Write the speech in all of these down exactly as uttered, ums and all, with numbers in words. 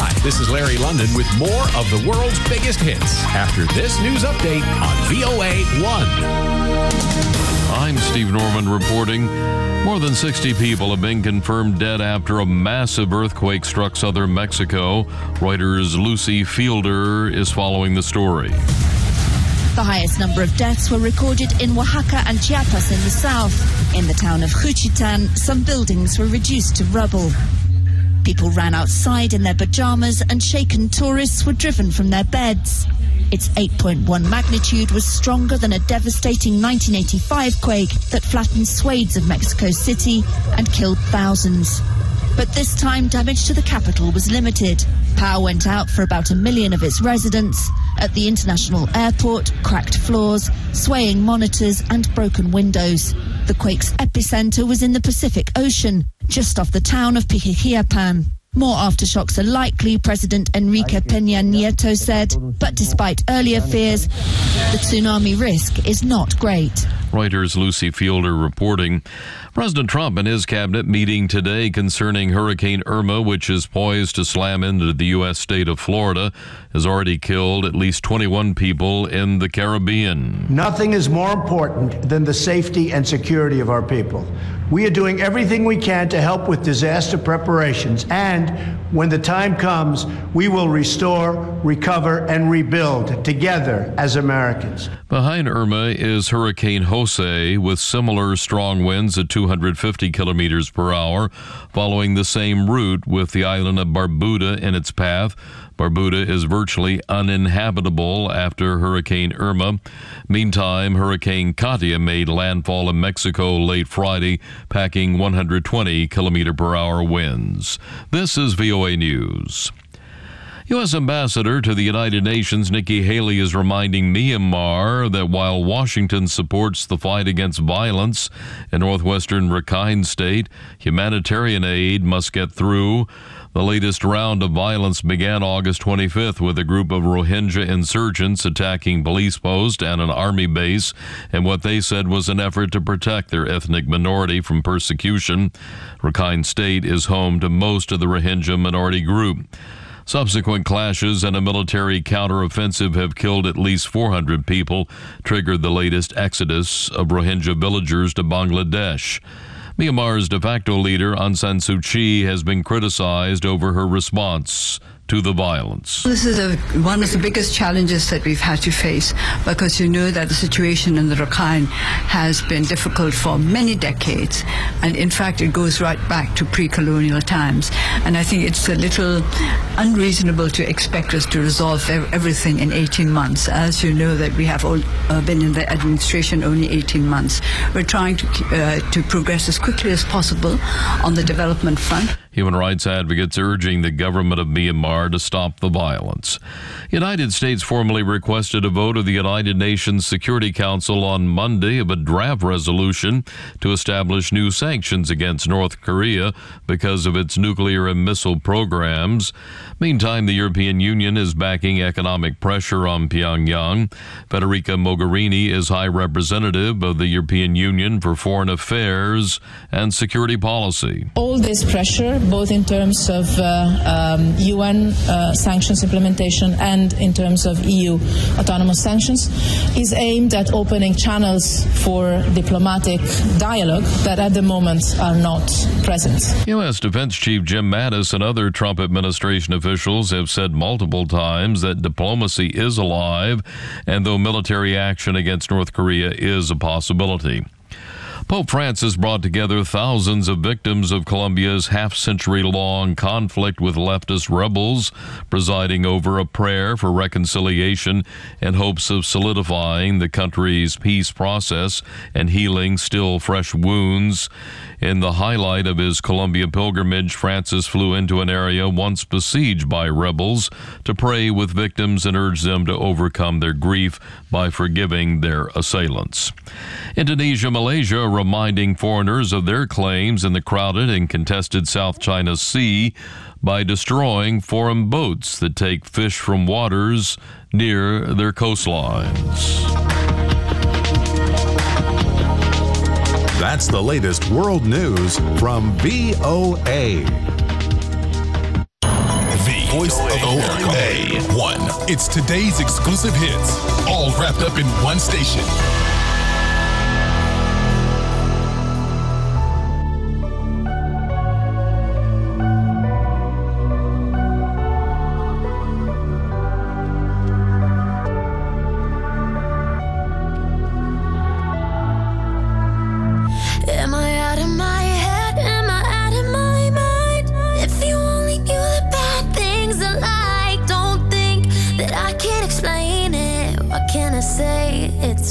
Hi, this is Larry London with more of the world's biggest hits after this news update on V O A one. I'm Steve Norman reporting. More than sixty people have been confirmed dead after a massive earthquake struck southern Mexico. Reuters' Lucy Fielder is following the story. The highest number of deaths were recorded in Oaxaca and Chiapas in the south. In the town of Juchitán, some buildings were reduced to rubble. People ran outside in their pajamas and shaken tourists were driven from their beds. Its eight point one magnitude was stronger than a devastating nineteen eighty-five quake that flattened swathes of Mexico City and killed thousands. But this time, damage to the capital was limited. Power went out for about a million of its residents. At the international airport, cracked floors, swaying monitors and broken windows. The quake's epicenter was in the Pacific Ocean, just off the town of Pijijiapan. More aftershocks are likely, President Enrique Peña Nieto said. But despite earlier fears, the tsunami risk is not great. Reuters' Lucy Fielder reporting. President Trump and his cabinet meeting today concerning Hurricane Irma, which is poised to slam into the U S state of Florida, has already killed at least twenty-one people in the Caribbean. Nothing is more important than the safety and security of our people. We are doing everything we can to help with disaster preparations, and when the time comes, we will restore, recover, and rebuild together as Americans. Behind Irma is Hurricane Jose, with similar strong winds at two hundred fifty kilometers per hour, following the same route with the island of Barbuda in its path. Barbuda is virtually uninhabitable after Hurricane Irma. Meantime, Hurricane Katia made landfall in Mexico late Friday, packing one hundred twenty kilometer per hour winds. This is V O A News. U S Ambassador to the United Nations Nikki Haley is reminding Myanmar that while Washington supports the fight against violence in northwestern Rakhine State, humanitarian aid must get through. The latest round of violence began August twenty-fifth with a group of Rohingya insurgents attacking police posts and an army base in what they said was an effort to protect their ethnic minority from persecution. Rakhine State is home to most of the Rohingya minority group. Subsequent clashes and a military counteroffensive have killed at least four hundred people, triggered the latest exodus of Rohingya villagers to Bangladesh. Myanmar's de facto leader, Aung San Suu Kyi, has been criticized over her response to the violence. This is a, one of the biggest challenges that we've had to face, because you know that the situation in the Rakhine has been difficult for many decades, and in fact it goes right back to pre-colonial times. And I think it's a little unreasonable to expect us to resolve everything in eighteen months. As you know, that we have all, uh, been in the administration only eighteen months. We're trying to uh, to progress as quickly as possible on the development front. Human rights advocates urging the government of Myanmar to stop the violence. United States formally requested a vote of the United Nations Security Council on Monday of a draft resolution to establish new sanctions against North Korea because of its nuclear and missile programs. Meantime, the European Union is backing economic pressure on Pyongyang. Federica Mogherini is High Representative of the European Union for Foreign Affairs and Security Policy. All this pressure, both in terms of uh, um, U N uh, sanctions implementation and in terms of E U autonomous sanctions, is aimed at opening channels for diplomatic dialogue that at the moment are not present. U S Defense Chief Jim Mattis and other Trump administration officials have said multiple times that diplomacy is alive, and though military action against North Korea is a possibility. Pope Francis brought together thousands of victims of Colombia's half-century-long conflict with leftist rebels, presiding over a prayer for reconciliation in hopes of solidifying the country's peace process and healing still fresh wounds. In the highlight of his Colombia pilgrimage, Francis flew into an area once besieged by rebels to pray with victims and urge them to overcome their grief by forgiving their assailants. Indonesia, Malaysia, reminding foreigners of their claims in the crowded and contested South China Sea by destroying foreign boats that take fish from waters near their coastlines. That's the latest world news from V O A. voice of America. A one. It's today's exclusive hits, all wrapped up in one station. Am I out of my head? Am I out of my mind? If you only knew the bad things I like, don't think that I can explain it. What can I say? It's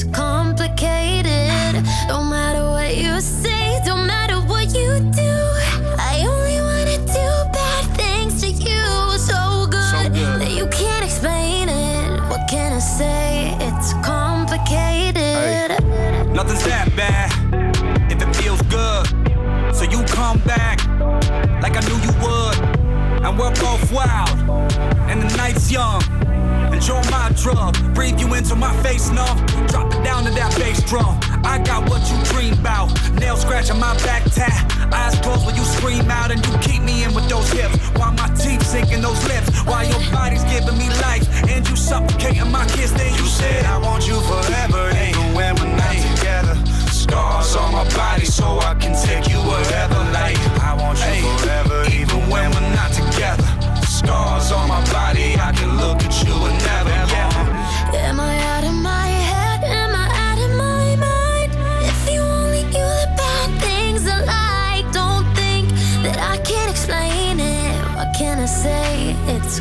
complicated. No matter what you say, don't matter what you do, I only wanna do bad things to you. So good, so good. That you can't explain it. What can I say? It's complicated. Hey. Nothing's that bad if it feels good. So you come back like I knew you would. And we're both wild, and the night's young. Enjoy my drug, breathe you into my face, no. Drop it down to that bass drum. I got what you dream about. Nail scratching my back tat. Eyes closed when you scream out, and you keep me in with those hips. While my teeth sinking those lips. While your body's giving me life, and you suffocating my kiss. Then you said I want you forever, even when we're not together. Scars on my body so I can take you wherever. Like I want you forever, even when we're not together. Scars on my body, I can look at you and never, yeah. Am I out of my head? Am I out of my mind? If you only knew the bad things I like, don't think that I can explain it. What can I say? It's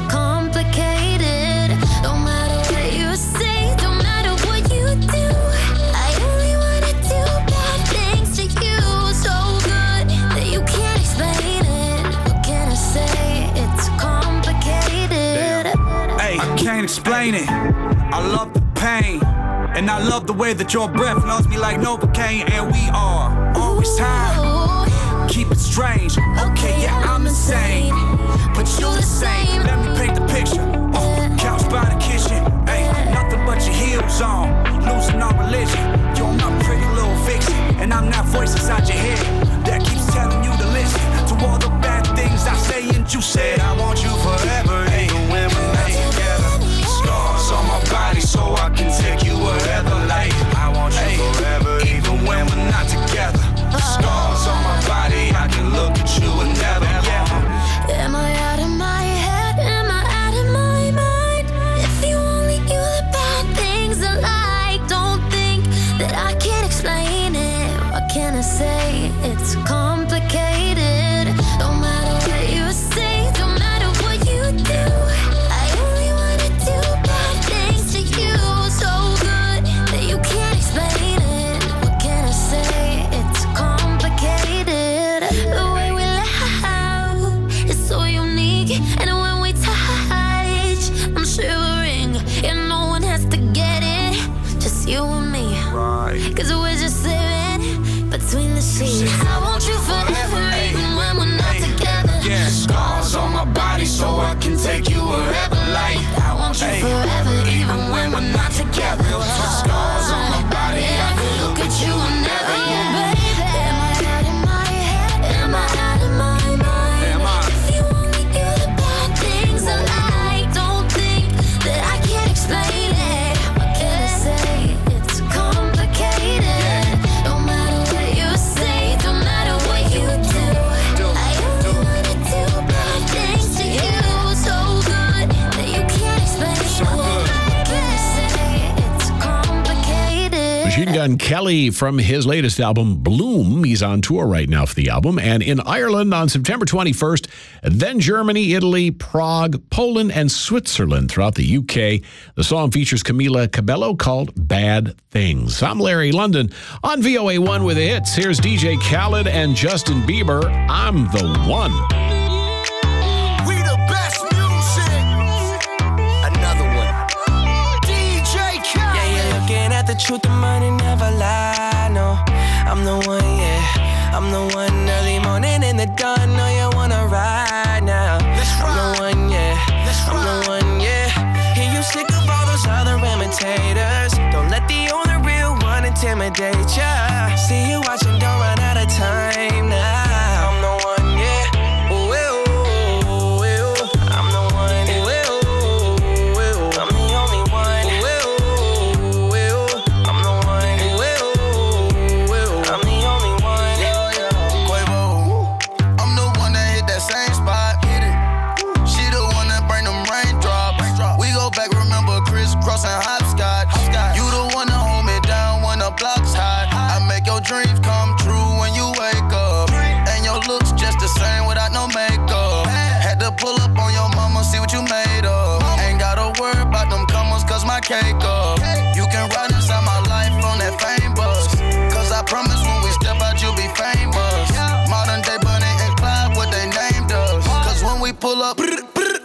complicated. No matter what you say, don't matter what you do, I only wanna do bad things to you. So good that you can't explain it. What can I say? It's complicated. Hey, I can't explain it. I love the pain, and I love the way that your breath knows me like Novocaine. And we are always high. Keep it strange. Okay, yeah, I'm insane, but you the same. Let me paint the picture. Uh, couch by the kitchen. Hey, nothing but your heels on. Losing our religion. You're my pretty little fiction, and I'm that voice inside your head that keeps telling you to listen to all the bad things I say. And you said I want you forever, even when we're not together. Scars on my body so I can take you wherever. Like I want you forever, even when we're not together. Scars on my body, I can look at you and never, yeah. Am I out of my head? Am I out of my mind? If you only knew the bad things I like, don't think that I can explain it. What can I say? It's complicated. No matter what you say, don't matter what you do, I only wanna do bad things to you. So good that you can't explain it. What can I say? It's complicated. The way we laugh is so unique, and when we touch, I'm shivering, and no one has to get it, just you and me. Cause we're just living between the sheets. I want you forever, even when we're not together. Yeah, scars on my body so I can take you wherever. Like I want you forever, even when we're not together. Scars on my body, I can look at you and never, yeah. Am I out of my head? Am I out of my mind? Am I? If you only knew the bad things I like, don't think that I can't explain it. What can I say? It's complicated. No matter what you say, don't matter what you do, I only wanna do bad things to you. So good that you can't explain it. What can I say? It's complicated. Machine Gun Kelly from his latest album, Bloom. He's on tour right now for the album. And in Ireland on September twenty-first, then Germany, Italy, Prague, Poland, and Switzerland throughout the U K. The song features Camila Cabello called Bad Things. I'm Larry London on V O A one with the hits. Here's D J Khaled and Justin Bieber. I'm the one. We the best music. Another one. D J Khaled. Yeah, you're looking at the truth, the money never lie, no. I'm the one, yeah. I'm the one early morning in the dawn. Know you wanna ride now. Let's I'm ride. the one, yeah. Let's I'm ride. the one, yeah. Hear you sick of all those other imitators. Don't let the only real one intimidate ya. See you watching, don't run out of time now. I'm the one, yeah. Ooh, ooh, ooh, ooh. I'm the one,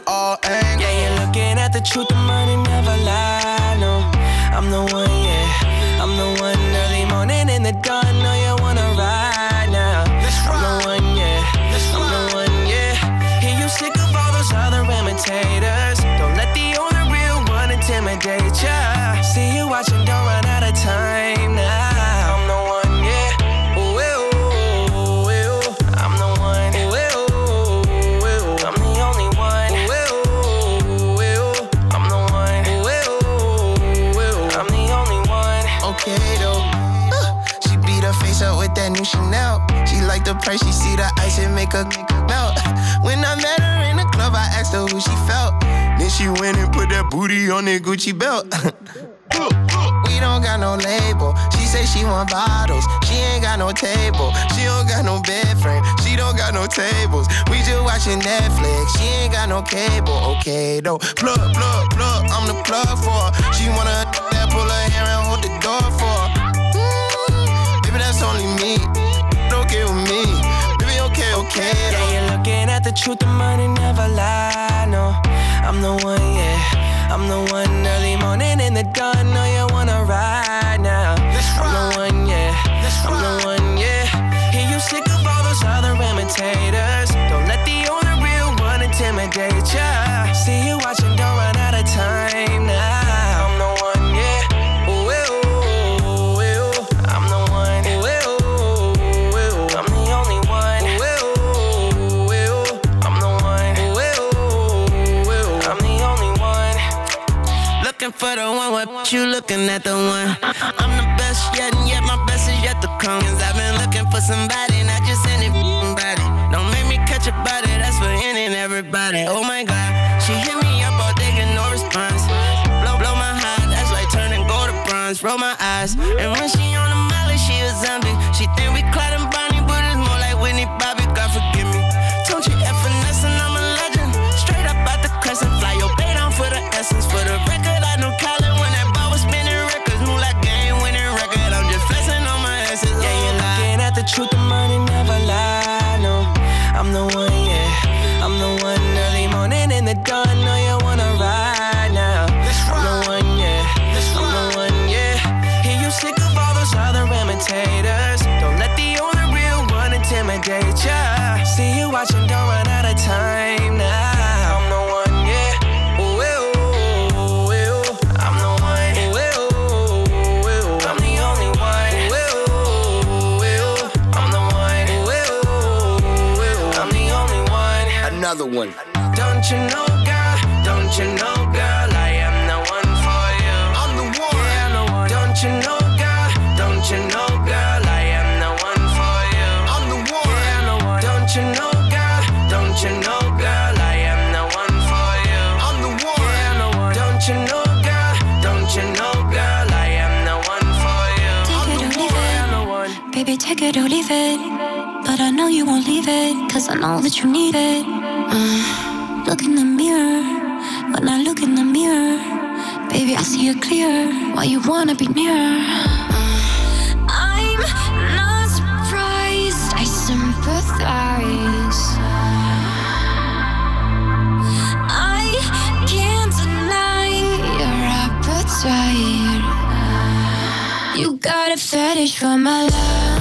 all angles. Yeah, you're looking at the truth, the money never lie, no. I'm the one, yeah. I'm the one early morning in the dawn. Know you wanna ride now. Let's ride. I'm the one, yeah. Let's I'm ride. the one, yeah. Hear you sick of all those other imitators. Don't let the only real one intimidate ya. See you watching, don't run out of time now. I'm the one, yeah. Ooh, ooh, ooh, ooh. I'm the one. Ooh, ooh, ooh, ooh. I'm the only one. Ooh, ooh, ooh, ooh. I'm the one. Ooh, ooh, ooh. I'm the only one. Okay though, uh, she beat her face up with that new Chanel. She like the price, she see the ice and make her melt. When I met her in the club, I asked her who she felt. Then she went and put that booty on that Gucci belt. We don't got no label. She say she want bottles. She ain't got no table. She don't got no bed frame. She don't got no tables. We just watching Netflix. She ain't got no cable. Okay though, plug, plug, plug. I'm the plug for her. She wanna that pull her hair and hold the door for her. Mm, baby, that's only me. Okay with me. Baby, okay, okay though. Yeah, you're looking at the truth, the money never lie, no. I'm the one, yeah. I'm the one early morning in the dawn. Know you wanna ride now. Let's ride. I'm the one, yeah. Let's I'm ride. the one, yeah. Hear you sick of all those other imitators. Don't let the only real one intimidate ya. See you watching, don't run out of time now. I'm the one, yeah. Ooh, ooh, ooh, ooh. I'm the one. Ooh, ooh, ooh, ooh. I'm the only one. Ooh, ooh, ooh, ooh. I'm the one. Ooh, ooh, ooh. I'm the only one. Looking for the one, what you looking at the one? I'm the best yet, and yet my best is yet to come. Cause I've been looking for somebody, not just anybody. Don't make me catch a body, that's for any and everybody. Oh my God, she hit me up all day, get no response. Blow, blow my heart, that's like turning gold to bronze. Roll my eyes, and when she on the molly, she a zombie. She think we Clyde and Bonnie, but it's more like Whitney Bobby, God forgive me. Don't you F finesse and I'm a legend. Straight up out the crescent, fly your bay down for the essence. For the record, I know Colin when that ball was spinning records. Move like game winning record, I'm just flexing on my essence. Yeah, you're looking at the truth, the money never lie, no. I'm the one, yeah. I'm the one early morning in the dawn. Know you wanna ride now. Let's ride. I'm the one, yeah. Let's I'm the one, yeah. Hear you sick of all those other imitators. Don't let the only real one intimidate ya. See you watching, don't run out of time now. I'm the one, yeah. Ooh, ooh, ooh, ooh. I'm the one. Ooh, ooh, ooh. I'm the only one. Ooh, ooh, ooh. I'm the one. Ooh, ooh, ooh. I'm the only one. Another one. Don't you know, girl? Don't you know, girl? I am the one for you. I'm the one. Yeah, I'm the one. Don't you know, girl? Don't you know, girl? I am the one for you. I'm the one. Yeah, I'm the one. Don't you know, girl? Don't you know, girl? I am the one for you. I'm the one. Yeah, I'm the one. Don't you know, girl? Don't you know, girl? I am the one for you. Take it or leave it. I'm the one. Baby, take it or leave it. But I know you won't leave it, cause I know that you need it. Uh, look in the mirror. When I look in the mirror, baby, I see it clear. Why you wanna be near? Uh, I'm not surprised, I sympathize. I can't deny your appetite. You got a fetish for my love.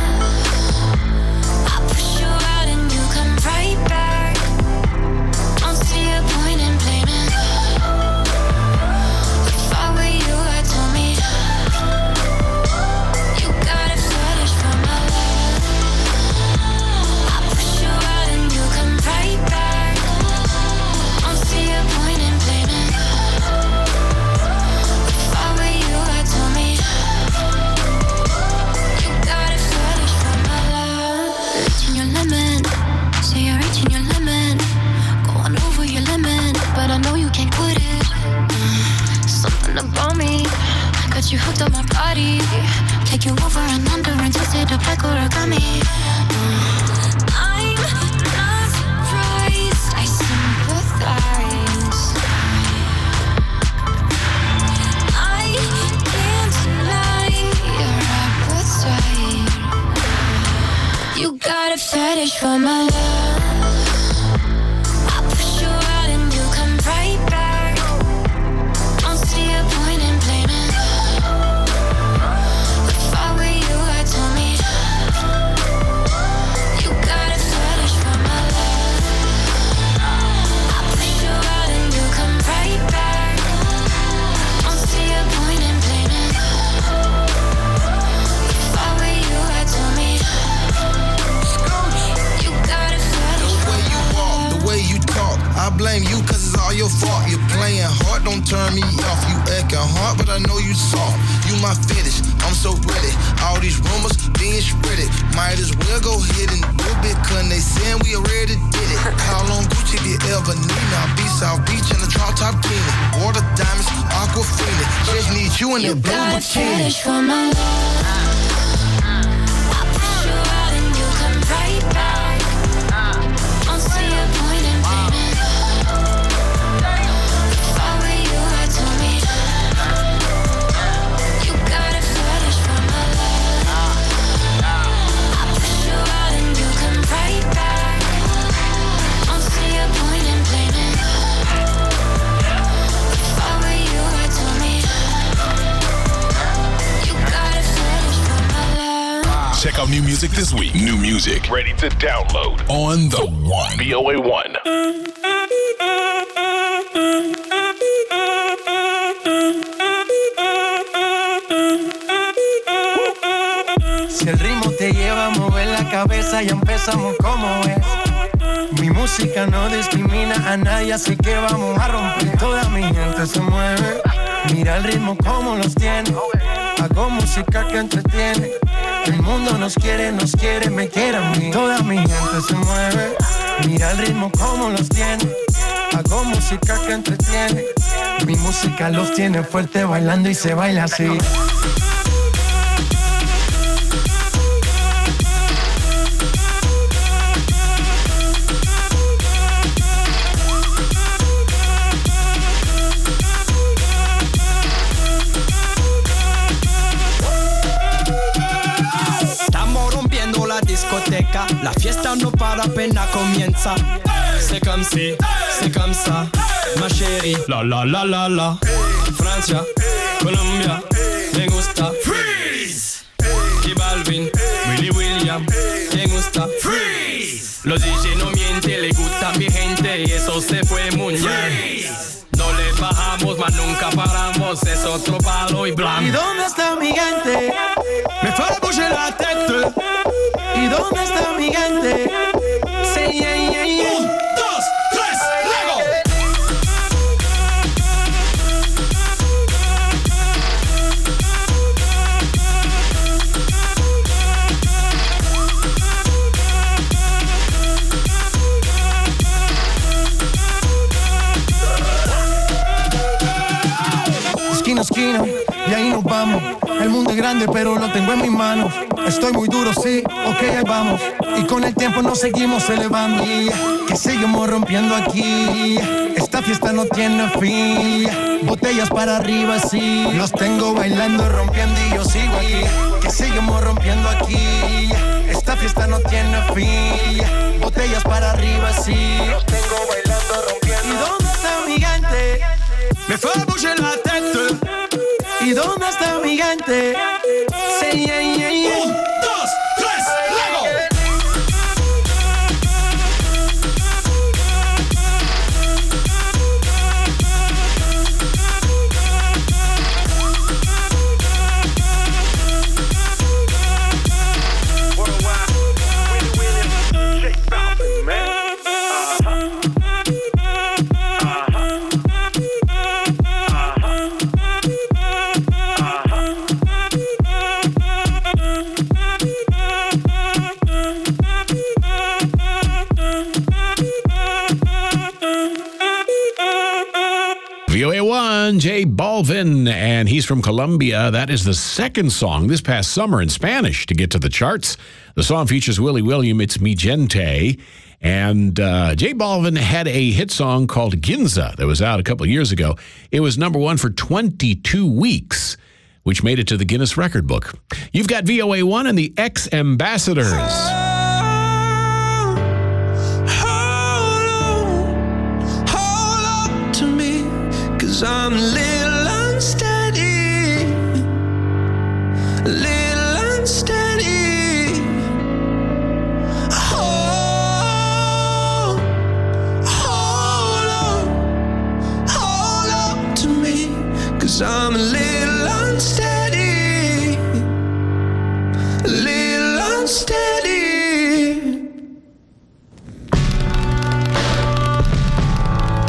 You hooked up my body, take you over and under and twist it up like origami. I'm not surprised, I sympathize. I can't deny your appetite. You got a fetish for my love. I push you out and you come blame you cause it's all your fault. You're playing hard, don't turn me off. You acting hard, but I know you soft. You my fetish, I'm so ready. All these rumors being spreaded. Might as well go ahead and do it, cause they saying we already did it. Call on Gucci if you ever need me. I'll be South Beach in the drop top cleaner. Water diamonds, Aquafina. Just need you in the blue bikini. You got a fetish for my love. I push you out and you come right back. Don't see a point in blaming. If I were you, I'd tell me. You got a fetish for my love. I push you out and you come right back. Don't see a point in blaming. If I were you, I'd tell me. You got a fetish for my love. Check out new music this week. New music ready to download on the One. V O A one. Si el ritmo te lleva a mover la cabeza, ya empezamos como es. Mi música no discrimina a nadie, así que vamos a romper. Toda mi gente se mueve. Mira el ritmo como los tiene. Hago música que entretiene. El mundo nos quiere, nos quiere, me quiere a mí. Toda mi gente se mueve. Mira el ritmo como los tiene. Hago música que entretiene. Mi música los tiene fuerte bailando y se baila así. La fiesta no para, apenas comienza. C'est comme si, c'est comme ça, ma chérie. La la la la la. Francia, Colombia, me gusta. Freeze. J Balvin, Willy William, me gusta. Freeze. Los D J no mienten, le gusta mi gente y eso se fue muy bien. No le bajamos, mas nunca paramos, es otro palo y blanco. ¿Y dónde está mi gente? Me fue a bouger la tête. ¿Y dónde está mi gente? Sí, yeah, yeah, yeah. Un, dos, tres, luego. Esquina, esquina, y ahí nos vamos. El mundo es grande, pero lo tengo en mis manos. Estoy muy duro, sí, ok, ahí vamos. Y con el tiempo nos seguimos elevando. Que seguimos rompiendo aquí. Esta fiesta no tiene fin. Botellas para arriba, sí. Los tengo bailando, rompiendo y yo sigo aquí. Que seguimos rompiendo aquí. Esta fiesta no tiene fin. Botellas para arriba, sí. Los tengo bailando, rompiendo. ¿Y dónde está mi gente? Me fue a bouger la tête. ¿Y dónde está mi gente? Sí, yeah, yeah, yeah. Un, dos, tres, luego. V O A one, J Balvin, and he's from Colombia. That is the second song this past summer in Spanish to get to the charts. The song features Willie William, It's Mi Gente. And uh, J Balvin had a hit song called Ginza that was out a couple of years ago. It was number one for twenty-two weeks, which made it to the Guinness Record Book. You've got V O A one and the X-Ambassadors. I'm a little unsteady, a little unsteady. Hold, hold on, hold on to me, 'cause I'm a little unsteady, a little unsteady.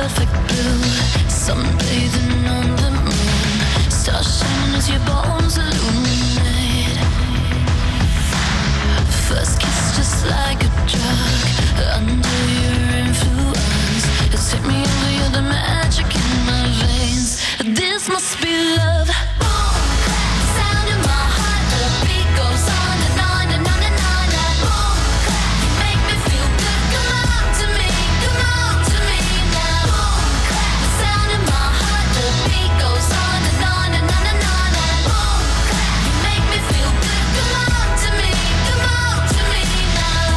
perfect blue, sunbathing on the moon, stars shining as your bones illuminate. First kiss just like a drug, under your influence, it's hit me over, you're the magic in my veins. This must be love. Sound in my heart, the beat goes on and on and on and on. Boom, you make me feel good. Come on to me, come on to me now. Boom, sound in my heart, the beat goes on and on and on and on. Boom, you make me feel good. Come on to me, come on to me now.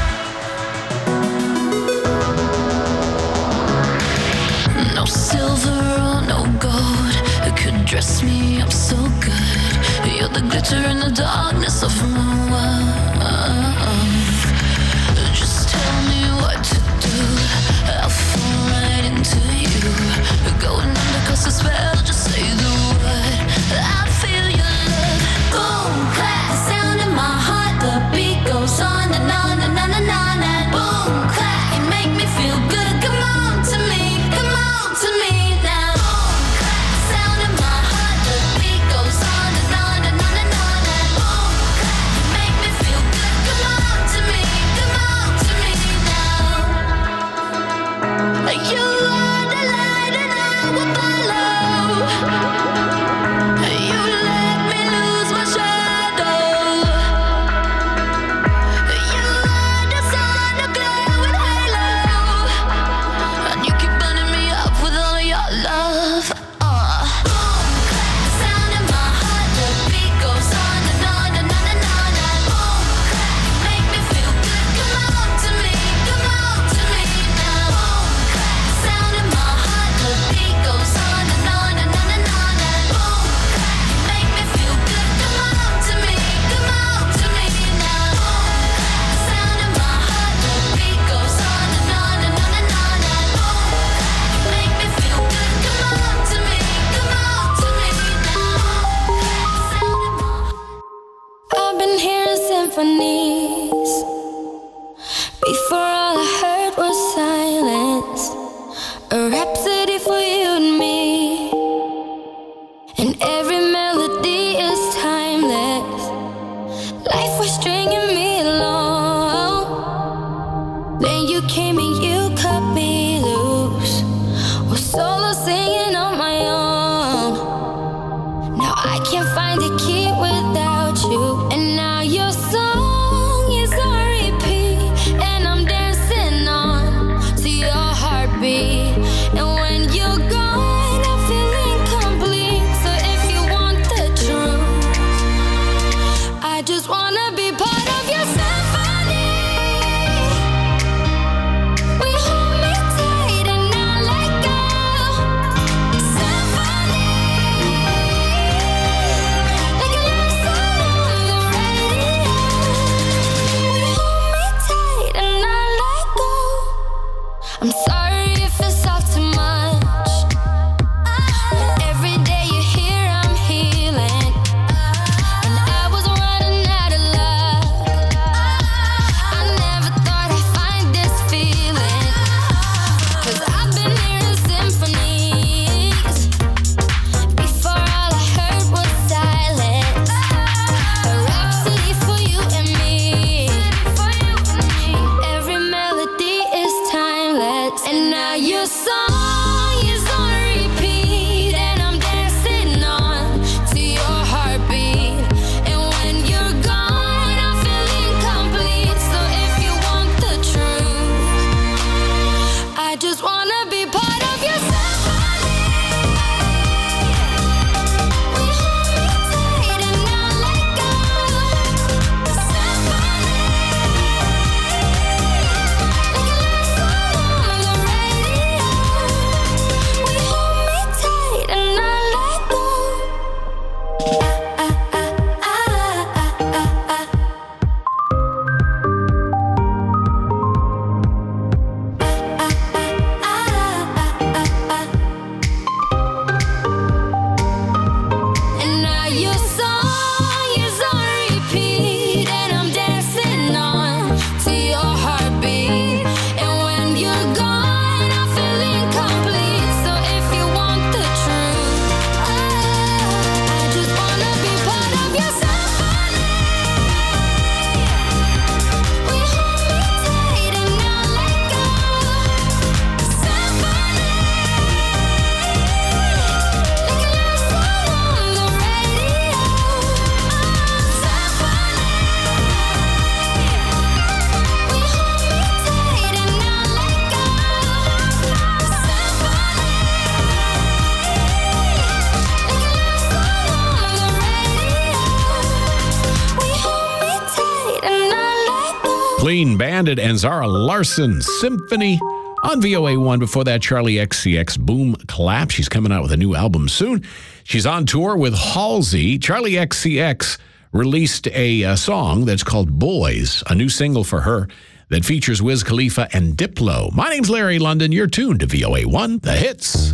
No silver or no gold could dress me up so good. You're the glitter in the darkness of my world. Just tell me what to do, I'll fall right into you. Going under 'cause the spell, just say the word. I feel your love. Boom, clap, sound in my heart, the beat goes on and on and on and on. Boom, clap, you make me feel good. Come on to me, come on to me now. Boom, clap, sound in my heart, the beat goes on and on and on and on. Boom, clap, you make me feel good. Come on to me, come on to me now. You are the light and I will follow. You let me lose my shadow. You are the sun, a glowing halo, and you keep burning me up with all your love. Uh. Boom, clap, sound in my heart, the beat goes on and on and on and on. Boom, clap, you make me feel good. Come on to me, come on to me now. Boom, clap, sound in my heart, the beat goes on and on and on and on. Boom, clap, you make me feel good. Come on to me, come on to me now. Boom, clap, sound in my heart, the beat goes on and on and on and on. Boom, clap, you make me feel good. Come on to me, come on to me now. I've been hearing symphonies. Before all I heard was silence. A rhapsody for you and me. And every melody is timeless. Life was stringing me along. Then you came and you cut me loose. Was solo singing on my own. Now I can't find a key without you. And now your song is on repeat. And I'm dancing on to your heartbeat. And when you're gone, I feel incomplete. So if you want the truth, I just wanna be part of your symphony. We hold me tight and not let go. Symphony, like a love song on the radio. We hold me tight and not let go. I'm sorry if it's all too much. But every day you're here, I'm healing. And I was running out of luck. I never thought I'd find this feeling. 'Cause I've been hearing symphonies. Before all I heard was silence. A rhapsody for you and me. And every melody is timeless. And now your song is on repeat. And I'm dancing on to your heartbeat. And when you're gone, I feel incomplete. So if you want the truth, I just wanna be part of your symphony. We hold me tight and not let go. Symphony, like a love song on the radio. We hold me tight and not let go. Ah, ah, ah, ah, ah, ah. Ah, ah, ah, ah, Clean Bandit and Zara Larsson, Symphony on V O A one. Before that, Charlie X C X, Boom Clap. She's coming out with a new album soon. She's on tour with Halsey. Charlie X C X released a, a song that's called Boys, a new single for her that features Wiz Khalifa and Diplo. My name's Larry London. You're tuned to V O A one, The Hits.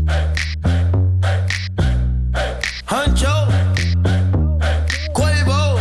Huncho, Quavo,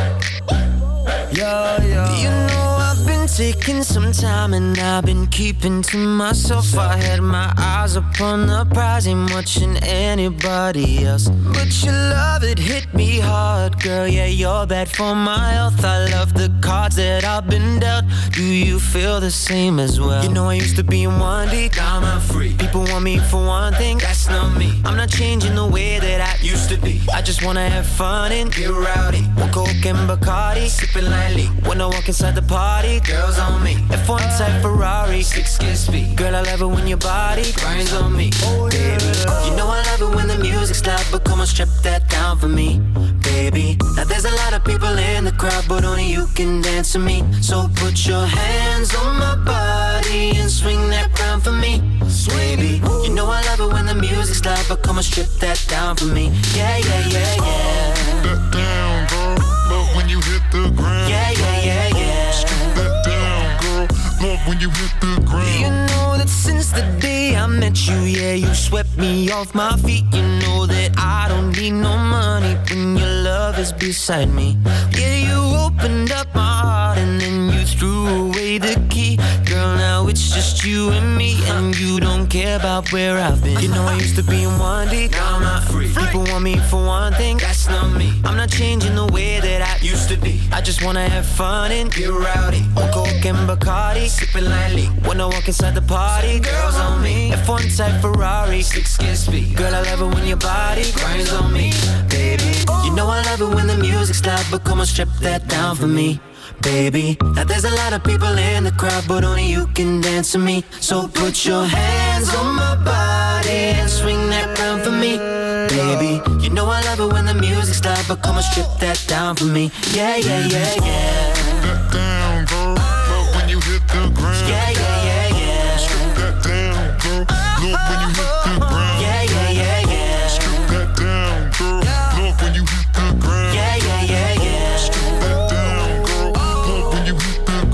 yeah, yeah. You know I've been taking some time and I've been keeping to myself. I had my eyes upon the prize, ain't watching anybody else. But your love, it hit me hard, girl. Yeah, you're bad for my health. I love the cards that I've been dealt. Do you feel the same as well? You know I used to be in one deep, now I'm free. People want me for one thing, that's not me. I'm not changing the way that I used to be. I just wanna have fun and get rowdy. One Coke and Bacardi, sipping lightly. When I walk inside the party, girls on me. F one type Ferrari, six kiss speed. Girl, I love it when your body grinds on me. Oh, baby, you know I love it when the music's loud, but come on, strip that down for me, baby. Now there's a lot of people in the crowd, but only you can dance to me. So put your hands on my body and swing that crown for me, baby. You know I love it when the music's loud, but come on, strip that down for me. Yeah, yeah, yeah, yeah. Strip that down, girl. Love when you hit the ground. Yeah, yeah, yeah, yeah. Strip that down, girl. Love when you hit the ground. You know that since the day I met you, yeah, you swept me off my feet. You know that I don't need no money when your love is beside me. Yeah, you opened up my heart and then you threw away the key. Girl, now it's just you and me, and you don't care about where I've been. You know I used to be in one deep, now I'm not free. People want me for one thing, that's not me. I'm not changing the way that I used to be. I just wanna have fun and get rowdy. On Coke and Bacardi, sipping lightly. When I walk inside the party, girls on me. F one type Ferrari, six kiss speed. Girl, I love it when your body grinds on me, baby. You know I love it when the music's loud, but come on, strip that down for me, baby. Now there's a lot of people in the crowd, but only you can dance to me. So put your hands on my body and swing that round for me, baby. You know I love it when the music's loud, but come on, strip that down for me. Yeah, yeah, yeah, yeah. Strip that down, girl. Love when you hit the ground. Yeah, yeah, yeah, yeah. Strip that down, girl. Love when you hit the ground. Yeah, yeah, yeah, yeah. Strip that down, girl. Love when you hit the ground. Yeah, yeah, yeah, yeah. Strip that down, girl. Love when you hit the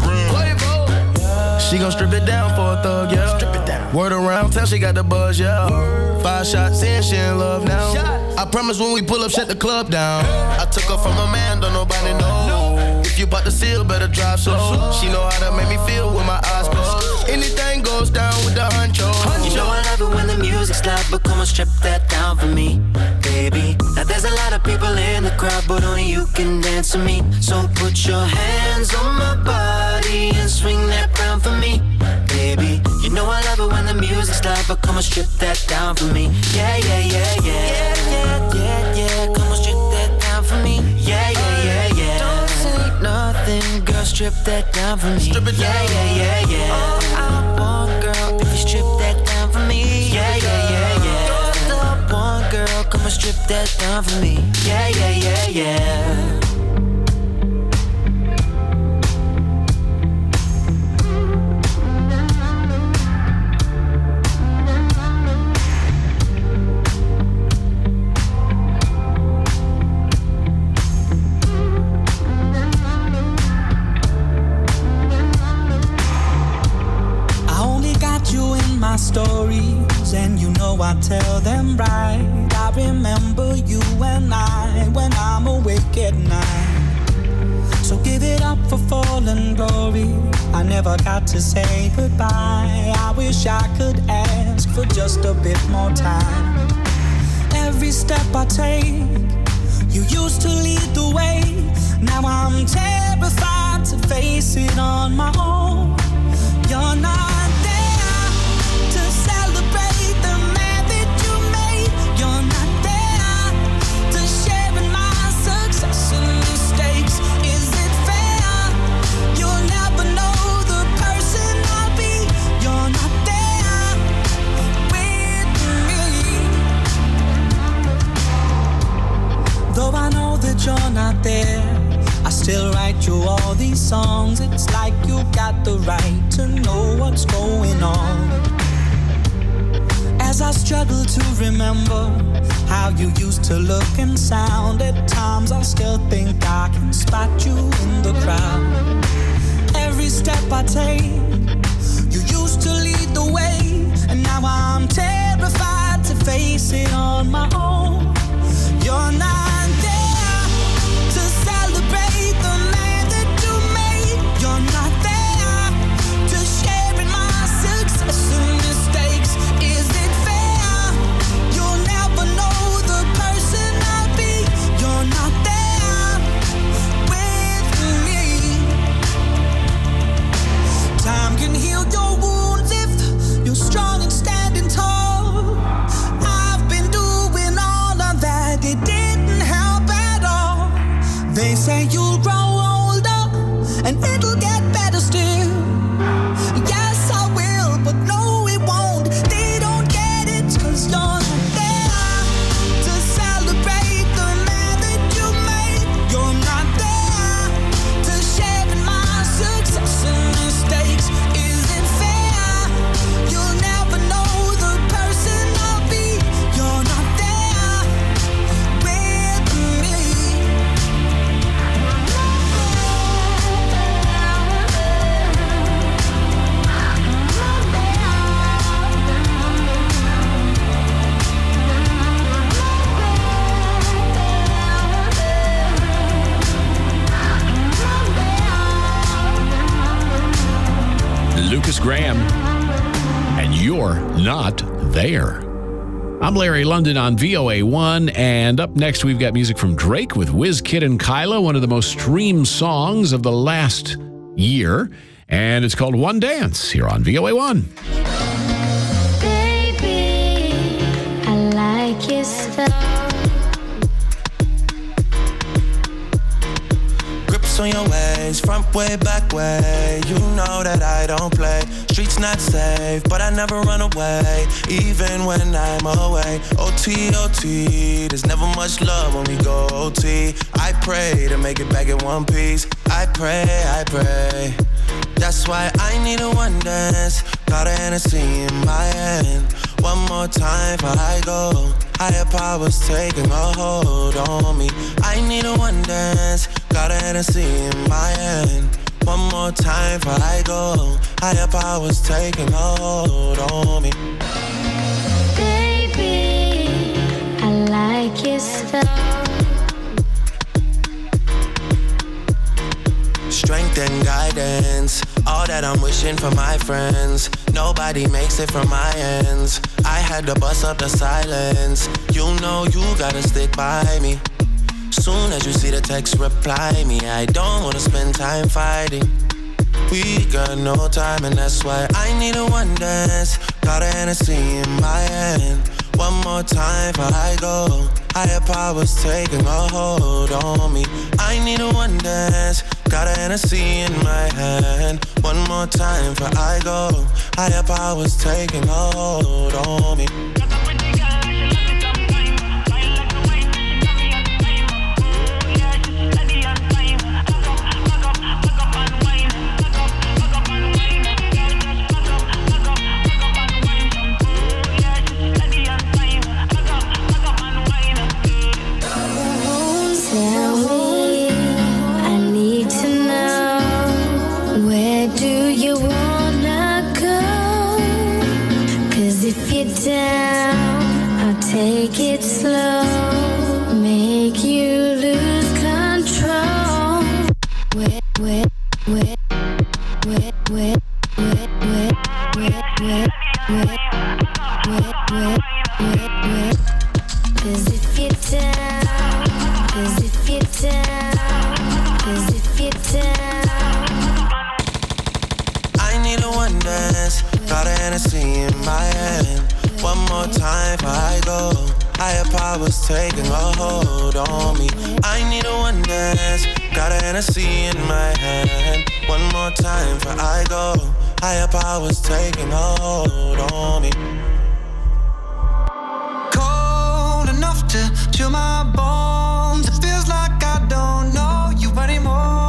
ground. She gon' strip it down for a thug, yeah. Strip it down. Word around town, she got the buzz, yeah. Five shots in, she in love now. I promise when we pull up, shut the club down. I took her from a man, don't nobody know. If you bout to seal, better drive slow. She know how to make me feel with my eyes closed. Anything goes down with the honcho. You know I love it when the music's loud, but come on, strip that down for me, baby. Now there's a lot of people in the crowd, but only you can dance to me. So put your hands on my body and swing that round for me, baby. You know I love it when the music's loud, but come on, strip that down for me. Yeah, yeah, yeah, yeah. Yeah, yeah, yeah, yeah. Come on, strip that down for me. Yeah, yeah, yeah, yeah. Don't say nothing, girl, strip that down for me. Strip it down. Yeah, yeah, yeah, yeah. All I want, girl, if you strip that down for me. Yeah, yeah, yeah, yeah. You're the one, girl, come on, strip that down for me. Yeah, yeah, yeah, yeah. My stories, and you know I tell them right. I remember you and I when I'm awake at night. So give it up for fallen glory. I never got to say goodbye. I wish I could ask for just a bit more time. Every step I take, you used to lead the way. Now I'm terrified to face it on my own. You're not you're not there, I still still write you all these songs. It's like you got the right to know what's going on. As I struggle to remember how you used to look and sound, at times I still think I can spot you in the crowd. Every step I take, you used to lead the way, and now I'm terrified to face it on my own. You're not there to celebrate the man that you made. You're not there to share in my success and mistakes. Is it fair? You'll never know the person I'll be. You're not there with me. Time can heal your wounds if you're strong and standing tall. I've been doing all of that, it didn't help at all. They say you'll grow older and it'll get better still. Yes, I will, but no, it won't. They don't get it, cause you're not there to celebrate the man that you made. You're not there to share in my success and mistakes. Is it fair? You'll never know the person I'll be. You're not there with me. Lucas Graham, and You're Not There. I'm Larry London on V O A one, and up next we've got music from Drake with WizKid and Kyla, one of the most streamed songs of the last year, and it's called One Dance here on V O A one. Baby, I like your stuff. Grips on your ways, front way, back way. You know that I don't play. Streets not safe, but I never run away, even when I'm away. O T, O T, there's never much love when we go O T. I pray to make it back in one piece. I pray, I pray. That's why I need a one dance. Got a Hennessy in my hand. One more time before I go. Higher powers taking a hold on me. I need a one dance. Got a Hennessy in my hand. One more time before I go. Higher powers taking a hold on me. Baby, I like your stuff. Strength and guidance, all that I'm wishing for my friends. Nobody makes it from my ends. I had to bust up the silence. You know you gotta stick by me. Soon as you see the text, reply me. I don't wanna spend time fighting. We got no time, and that's why I need a one dance. Got a Hennessy in my hand. One more time before I go. Higher powers taking a hold on me. I need a one dance. Got a Hennessy in my hand. One more time before I go. Higher powers taking a hold on me. Take it slow, make you lose control. Wet, wet, wet, wet, wet, wet, wet, wet, wet, wet, wet, wet, wet, wet. 'Cause if you're down, 'cause if you're down, 'cause if you're down. I need a one dance, got a Hennessy in my hand. One more time before I go. Higher powers taking a hold on me. I need a one dance. Got a Hennessy in my hand. One more time before I go. Higher powers taking a hold on me. Cold enough to chill my bones. It feels like I don't know you anymore.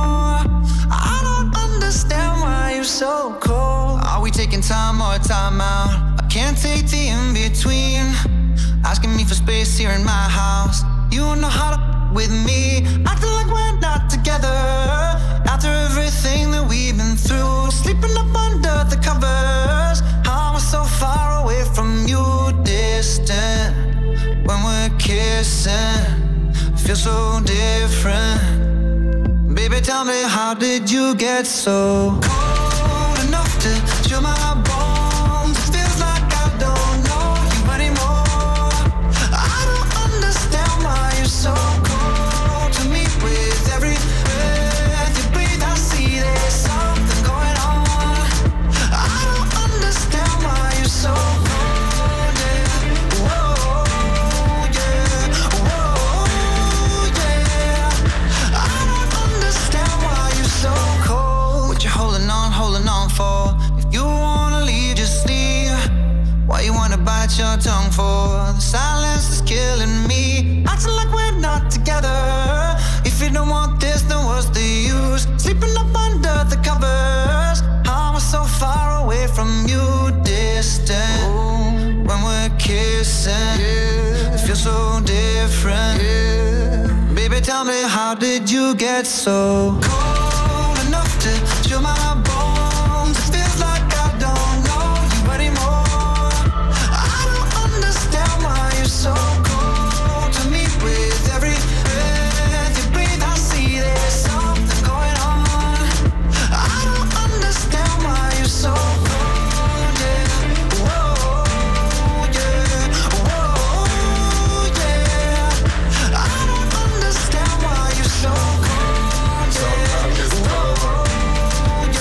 asking me for space here in my house. You don't know how to with me, acting like we're not together. After everything that we've been through, sleeping up under the covers. How we're so far away from you, distant. When we're kissing, feel so different. Baby, tell me, how did you get so cold enough to chill my bones? It feels like I don't know you anymore. I don't understand why you're so cold to me. With every breath you breathe, I see there's something going on. I don't understand why you're so cold, yeah. Whoa, yeah. Whoa, yeah. I don't understand why you're so cold. What you holding on, holding on for? If you wanna leave, just leave. Why you wanna bite your tongue for? The silence is killing me, acting like we're not together. If you don't want this, then what's the use? Sleeping up under the covers. How we're so far away from you, distant. Ooh. When we're kissing, yeah. It feels so different, yeah. Baby, tell me, how did you get so cold enough to chill my bones? It feels like I don't know you anymore. I don't understand why you're so cold to me. With every breath you breathe, I see there's something going on. I don't understand why you're so cold, yeah. Whoa, yeah. Whoa, yeah. I don't understand why you're so cold, yeah. Whoa,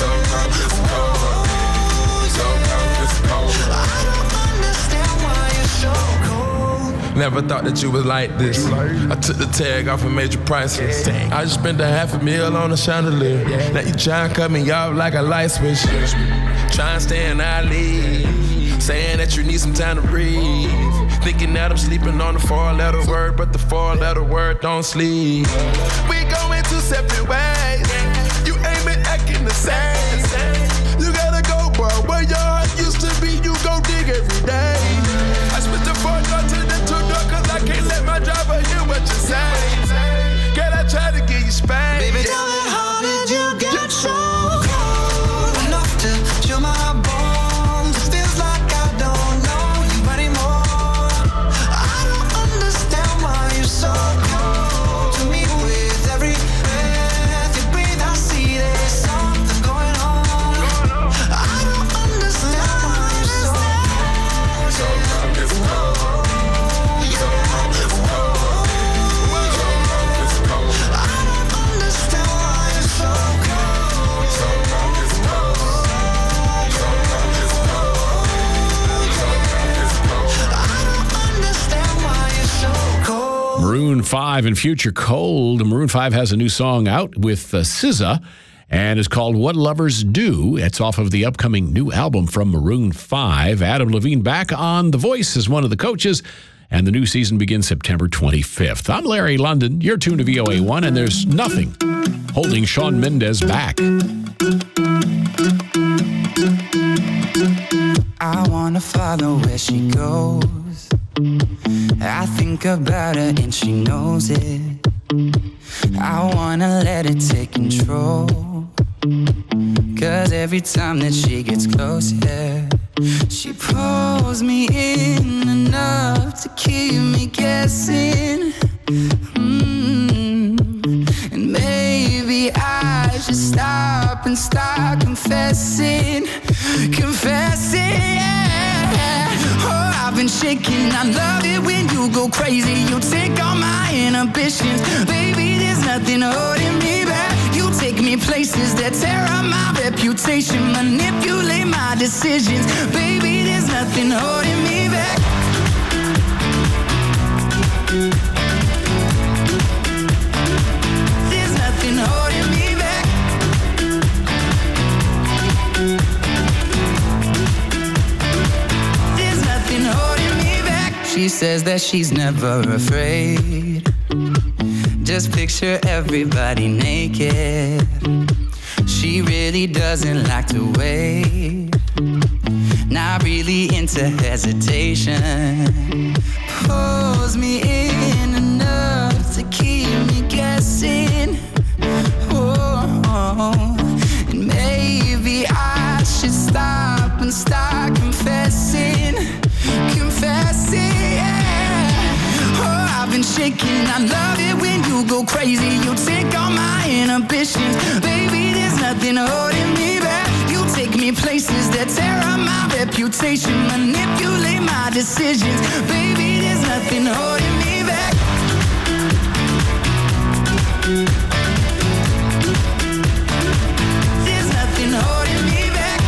Never thought that you was like this. I took the tag off and made you priceless. I just spent a half a meal on a chandelier. Now you try and cut me off like a light switch. Try and stay in our league, saying that you need some time to breathe. Thinking that I'm sleeping on the four-letter word, but the four-letter word don't sleep. We going two separate ways. You ain't been acting the same. You gotta go, bro. Where your heart used to be, you go dig every day. I switched the four door to the two door, cause I can't let my driver hear what you say. Can I try to get you spanked? Baby, tell me, how did you get so cold enough to chill my bones? It feels like I don't know you anymore. I don't understand why you're so cold to me. With every breath you breathe, I see there's something going on. I don't understand why you're so cold. So cold, it's cold. Maroon five and Future Cold. Maroon five has a new song out with uh, S Z A, and it's called What Lovers Do. It's off of the upcoming new album from Maroon five. Adam Levine back on The Voice as one of the coaches, and the new season begins September twenty-fifth. I'm Larry London. You're tuned to V O A one, and there's nothing holding Shawn Mendes back. I wanna follow where she goes. I think about her and she knows it. I wanna let it take control. Cause every time that she gets close, yeah, she pulls me in enough to keep me guessing. mm. And maybe I should stop and start confessing. Confessing, yeah. Oh, I've been shaking. I love it when you go crazy. You take all my inhibitions. Baby, there's nothing holding me back. You take me places that tear up my reputation. Manipulate my decisions. Baby, there's nothing holding me back. There's nothing holding me back. There's nothing holding me back. She says that she's never afraid. Just picture everybody naked. She really doesn't like to wait. Not really into hesitation. Oh, shaking. I love it when you go crazy. You take all my inhibitions. Baby, there's nothing holding me back. You take me places that tear up my reputation. Manipulate my decisions. Baby, there's nothing holding me back. There's nothing holding me back.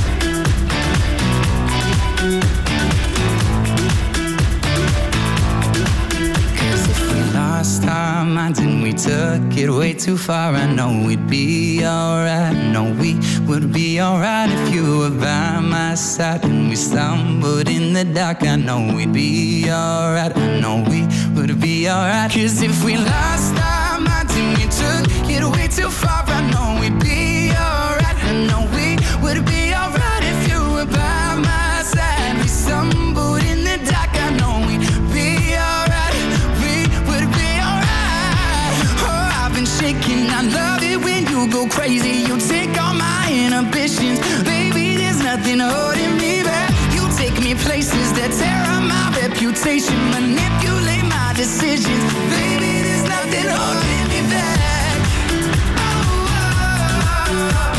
Lost our minds and we took it way too far. I know we'd be alright. I know we would be alright if you were by my side. And we stumbled in the dark. I know we'd be alright. I know we would be alright. Cause if we lost our minds and we took it way too far, I know we'd be alright. I know we would be alright if you were by my side. We stumbled in the dark. I know we'd be alright. Shaking, I love it when you go crazy. You take all my inhibitions. Baby, there's nothing holding me back. You take me places that tear up my reputation. Manipulate my decisions. Baby, there's nothing holding me back. Oh, oh, oh.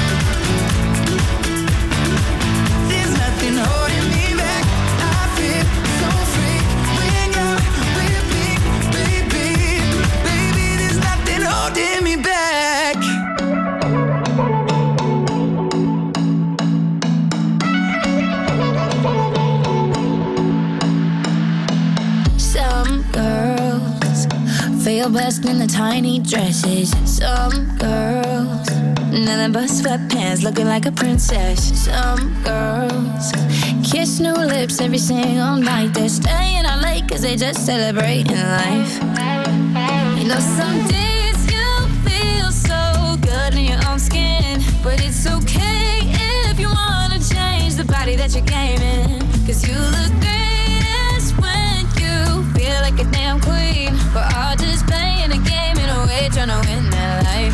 There's nothing holding me back. I feel so free when you're with me, baby. Baby, there's nothing holding me back. Some girls feel best in the tiny dresses. Some girls, nothing but sweatpants, looking like a princess. Some girls kiss new lips every single night. They're staying out late cause they just celebrating life. You know, some days you feel so good in your own skin, but it's okay if you wanna change the body that you're gaming. Cause you look greatest when you feel like a damn queen. We're all just playing a game in a way, trying to win that life.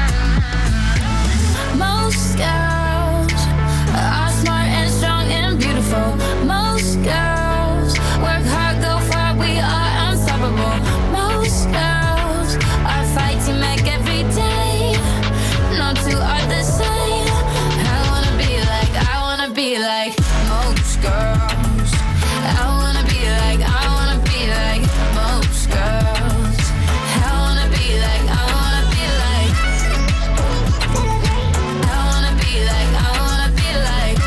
Most girls are smart and strong and beautiful. Most girls work hard, go far, we are unstoppable. Most girls are fighting back every day. No two are the same. I wanna be like, I wanna be like most girls. I wanna be like, I wanna be like most girls. I wanna be like, I wanna be like. I wanna be like, I wanna be like.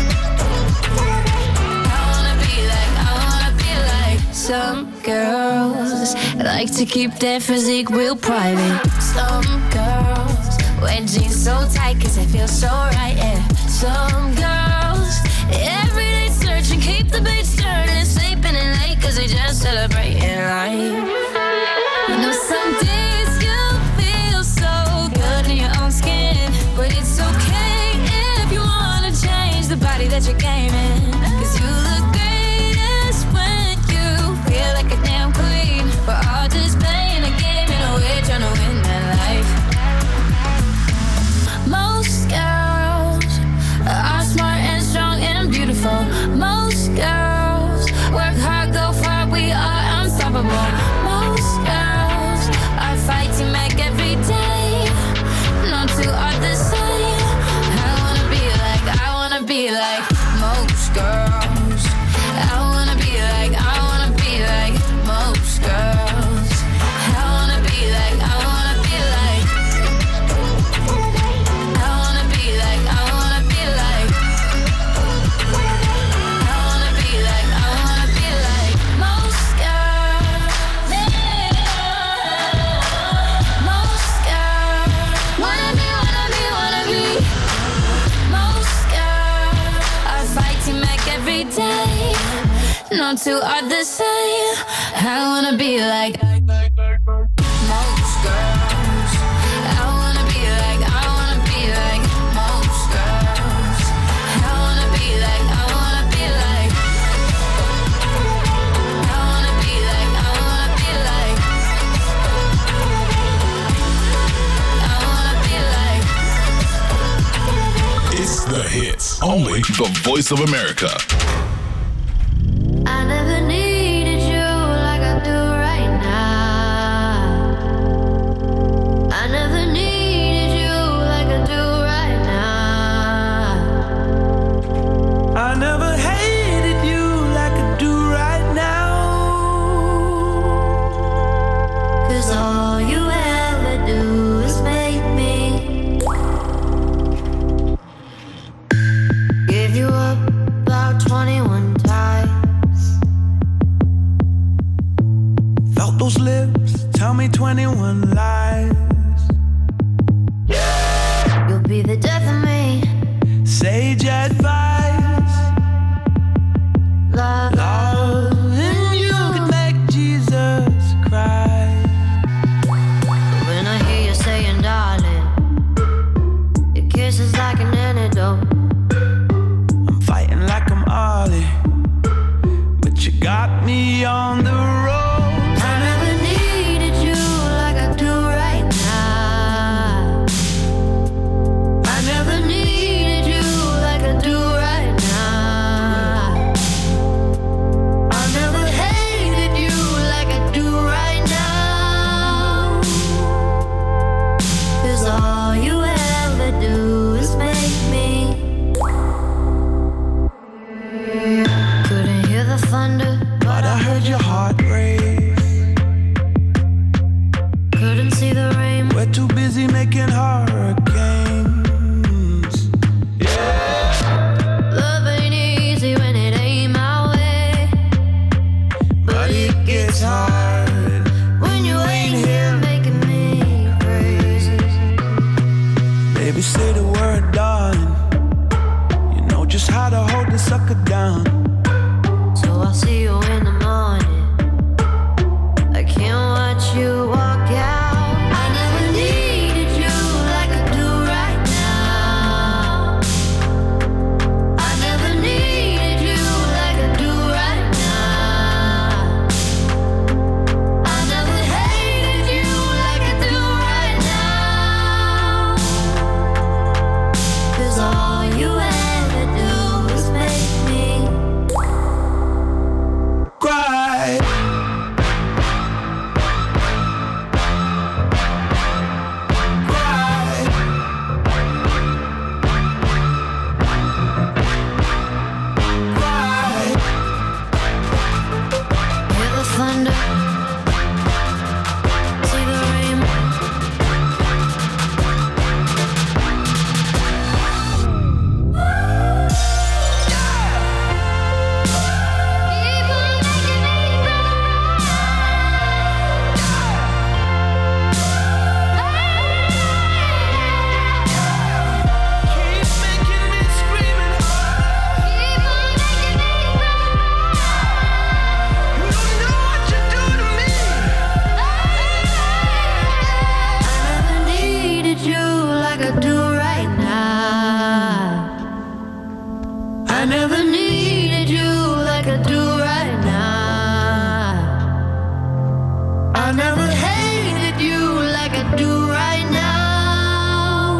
I wanna be like, I wanna be like. Some girls like to keep their physique real private. Some girls wear jeans so tight cause they feel so right, yeah. Some girls everyday searching, keep the beats turning, sleeping in late cause they just celebrating life. You know, some days you feel so good in your own skin, but it's okay if you wanna change the body that you're gaming. Cause you look greatest when you feel like a damn queen. We're all just playing a game in a way, trying to win that life. Most girls are smart and strong and beautiful. Most girls work hard, go far, we are unstoppable. Most girls are fighting back every day. No two are the same. I wanna be like, I wanna be like most girls. I wanna be like, I wanna be like most girls. I wanna be like, I wanna be like. I wanna be like, I wanna be like. I wanna be like, I wanna be like most girls. Most girls. Wanna be, wanna be, wanna be. Most girls are fighting back every day. No two are the same. I wanna be like most girls. I wanna be like, I wanna be like most girls. I wanna be like, I wanna be like. I wanna be like, I wanna be like. I wanna be like. It's the hits. Only the Voice of America. I never needed you like I do right now. me twenty-one lies. You'll be the death of me. Sage advice. Love. Love. And you can make Jesus cry. When I hear you saying, darling, your kiss is like an antidote. I'm fighting like I'm Ollie, but you got me on the road. I never needed you like I do right now. I never needed you like I do right now. I never hated you like I do right now. 'Cause all you ever do is make me. Couldn't hear the thunder, But I heard your heart race. couldn't see the rain. We're too busy making hurricanes. Love ain't easy when it ain't my way. But it gets hard When you ain't here making me crazy. Baby, say the word, darling. You know just how to hold the sucker down. So I'll see you in the morning. I can't watch you walk out. I never needed you like I do right now. I never needed you like I do right now. I never hated you like I do right now. 'Cause all you ever do is make me Cry. Cry. Cry. hear the thunder, see the rain. Keep making me scream and holler. You don't know what you do to me. I never needed you like I do right now. I never needed you like I do right now. I never hated you like I do right now.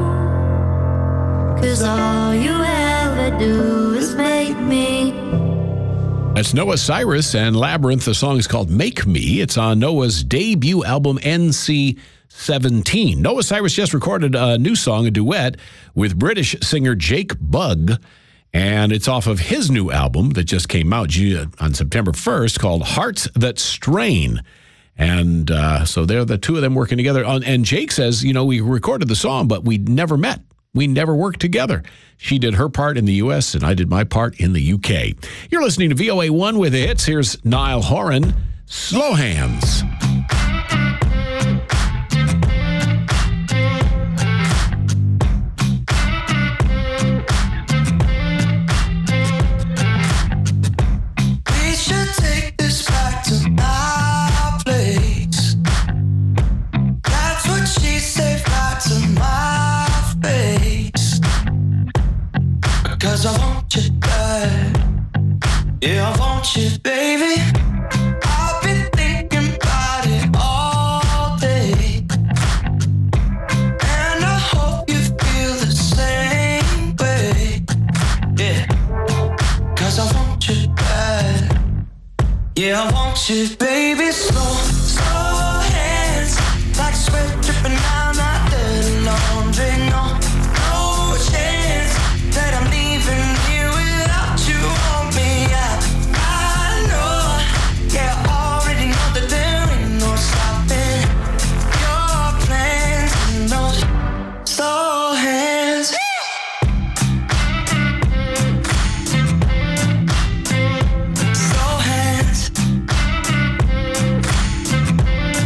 'Cause all you ever do is make me. That's Noah Cyrus and Labyrinth. The song is called Make Me. It's on Noah's debut album, N C seventeen. Noah Cyrus just recorded a new song, a duet, with British singer Jake Bugg. And it's off of his new album that just came out on September first called Hearts That Strain. And uh, so they're the two of them working together. And Jake says, you know, we recorded the song, but we never met. We never worked together. She did her part in the U S and I did my part in the U K. You're listening to V O A one with the hits. Here's Niall Horan, Slow Hands. We should take this back to my place. That's what she said right to my face. Cause I want you bad. Yeah, I want you, baby. I've been thinking about it all day. And I hope you feel the same way. Yeah. Cause I want you bad. Yeah, I want you, baby. Slow, slow hands. Like sweat dripping down my dirty laundry. No, no chance that I'm leaving here without you on me. I, I know, yeah, I already know that there ain't no stopping your plans and those slow hands. Slow hands.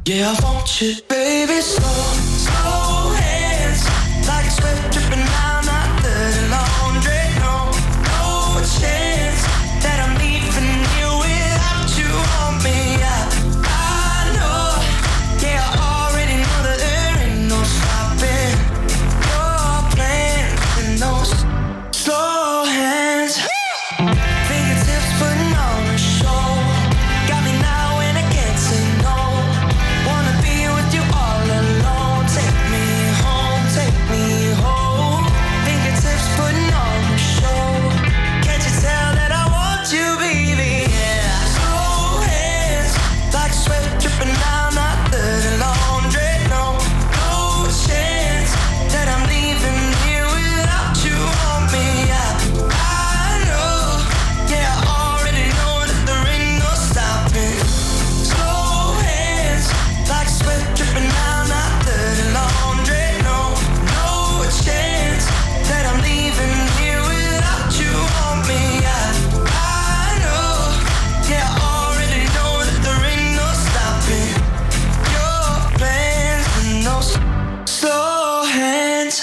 Yeah, I want you, baby, slow, slow hands, like sweat dripping down my dirty laundry. No, no chance that I'm leaving you without you on me. I, I know, yeah, I already know that there ain't no stopping your plans in those slow hands. Fingertips putting on a show, got me now and I can't say no. Wanna be with you all alone. Take me home, take me home. Fingertips putting on a show. Can't you tell that I want you, baby? Yeah. Slow hands, like sweat dripping down my dirty laundry. No, no chance that I'm leaving here without you on me. I, I know, yeah, I already know that there ain't no stopping. Slow hands, like sweat dripping down my dirty laundry. No, no chance that I'm leaving here without you on me. I, I know, yeah, I already know that there ain't no stopping your plans and those slow hands.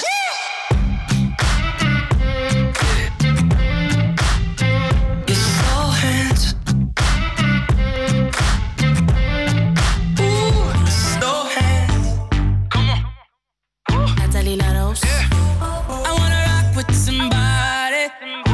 Your slow hands. Ooh, slow hands. Natalie Laros. I wanna rock with somebody.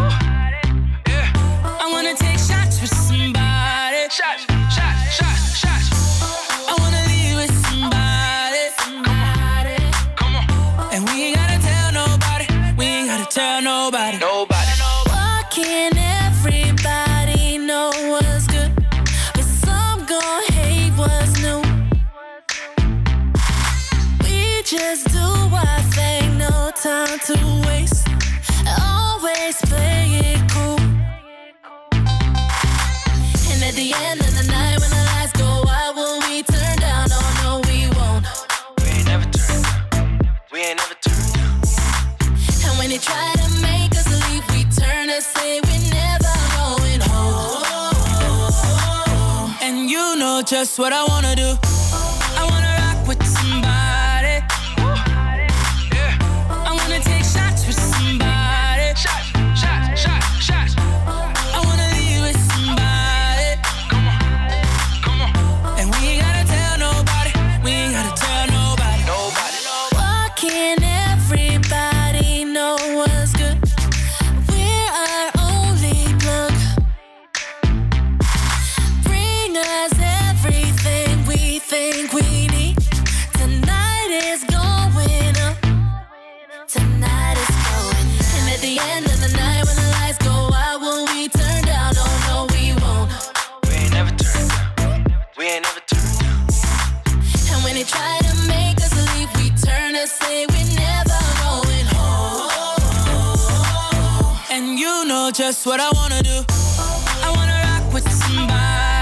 I wanna take shots with somebody. Shots, shots, shots, shots. I wanna leave with somebody. Come on. And we ain't gotta tell nobody. We ain't gotta tell nobody. Nobody. Why can't everybody know what's good? But some gon' hate what's new. We just do our thing, no time to waste. Always play it cool. And at the end of the night, when the lights go out, will we turn down? Oh no, we won't. We ain't never turned down. We ain't never turned down. And when they try to make us leave, we turn and say we're never going home. And you know just what I wanna do. I wanna rock with somebody. I wanna take shots with somebody. Shots, shots, shots, shots. I wanna leave with somebody. Come on, come on. And we ain't gotta tell nobody. We ain't gotta tell nobody. Nobody. Why can't everybody know what's good? We're our only plug. Bring us everything we think we need. Tonight is going up. Tonight is going. And at the end of the night, when the lights go out, will we turn down? Oh no, we won't. We ain't never turned down. We ain't never turned down. And when they try to make us leave, we turn and say we're never going home. And you know just what I wanna do. I wanna rock with somebody.